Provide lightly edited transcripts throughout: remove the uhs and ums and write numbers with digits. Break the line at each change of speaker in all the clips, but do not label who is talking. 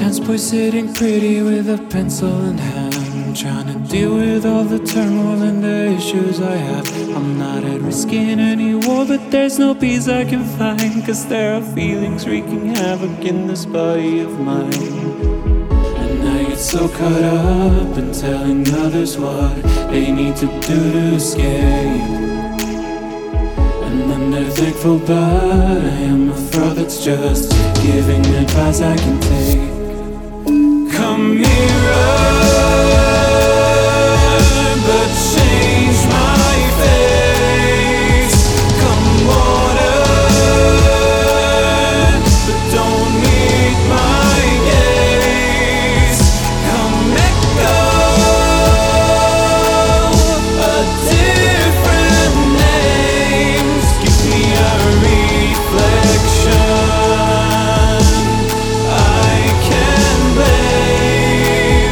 Dance boy sitting pretty with a pencil in hand, trying to deal with all the turmoil and the issues I have. I'm not at risk in any war, but there's no peace I can find, 'cause there are feelings wreaking havoc in this body of mine. And I get so caught up in telling others what they need to do to escape. And then they're thankful, but I am a fraud that's just giving advice I can take. Come mirror, but change my face. Come water, but don't meet my gaze. Come echo, a different names. Give me a reflection I can blame.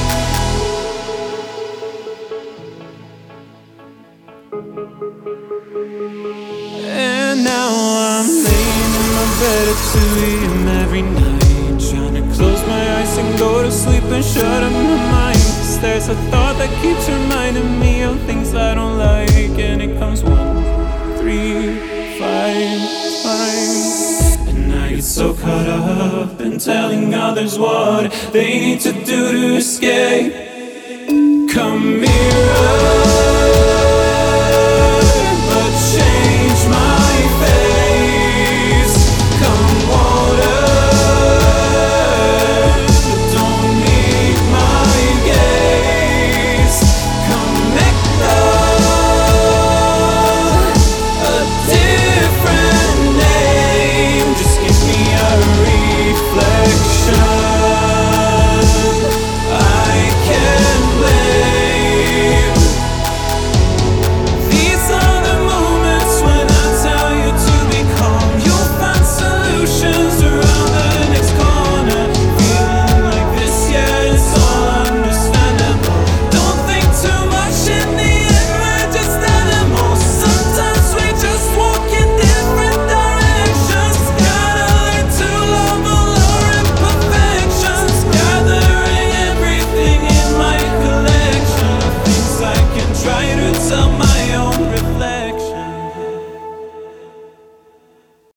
And now I'm laying in my bed at 2 a.m. every night, trying to close my eyes and go to sleep and shut up my mind. 'Cause there's a thought that keeps reminding me of things I don't like, and it comes 1, 3, 5 times. And I get so caught up in telling others what they need to do to escape. Come mirror,